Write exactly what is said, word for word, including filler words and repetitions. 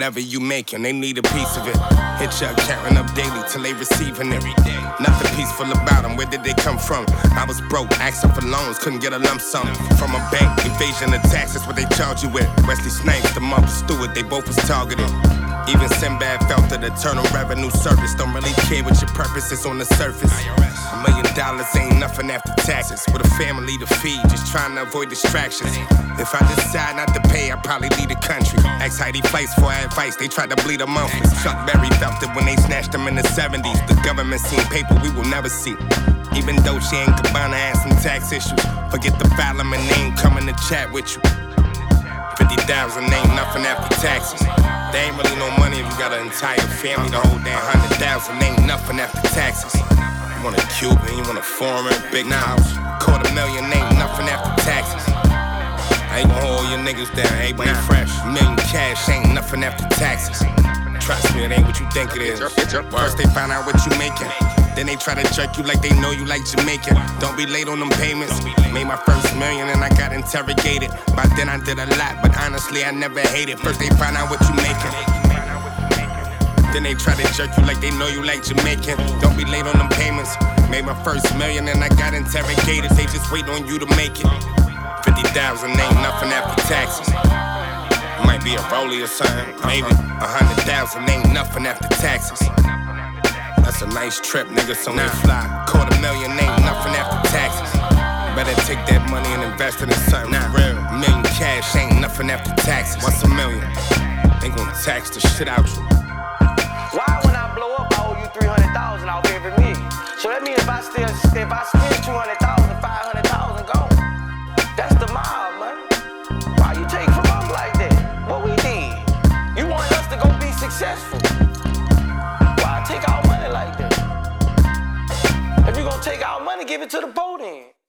Whatever you making, they need a piece of it. Hit your account up daily till they receiving it. Nothing peaceful about them, where did they come from? I was broke, asking for loans, couldn't get a lump sum from a bank. Evasion of taxes, what they charge you with. Wesley Snipes, the Martha Stewart, they both was targeted. Even Sinbad felt that Internal Revenue Service don't really care what your purpose is on the surface. A million dollars ain't nothing after taxes. With a family to feed, just trying to avoid distractions. If I decide not to pay, I'll probably leave the country. Ask Heidi Fleiss for advice, they tried to bleed a monthly. Chuck Berry felt it when they snatched him in the seventies. The government seen paper we will never see. Even though she ain't Gabbana has some tax issues. Forget the file, and name coming to chat with you. fifty thousand ain't nothing after taxes. There ain't really no money if you got an entire family to hold down. one hundred thousand ain't nothing after taxes. You want a Cuban, you want a foreign, big house. Quarter million ain't nothing after taxes. I ain't gon' hold your niggas down, everybody fresh. Million cash ain't nothing after taxes. Trust me, it ain't what you think it is. First they find out what you making, then they try to jerk you like they know you like Jamaican. Don't be late on them payments. Made my first million and I got interrogated. By then I did a lot, but honestly I never hated. First they find out what you making, then they try to jerk you like they know you like Jamaican. Don't be late on them payments. Made my first million and I got interrogated. They just wait on you to make it. fifty thousand ain't nothing after taxes. Might be a rollie or something, maybe. A hundred thousand ain't nothing after taxes. That's a nice trip, nigga, so they fly. Quarter million ain't nothing after taxes. Better take that money and invest it in something nah. real. Million cash ain't nothing after taxes. What's a million? They gon' tax the shit out you. Why when I blow up, I owe you three hundred thousand off every million? So that means if I still, if I spend two hundred thousand, five hundred thousand gone. That's the mob, man. Why you take from us like that? What we did? You want us to go be successful. Why take our money like that? If you gonna take our money, give it to the boat then.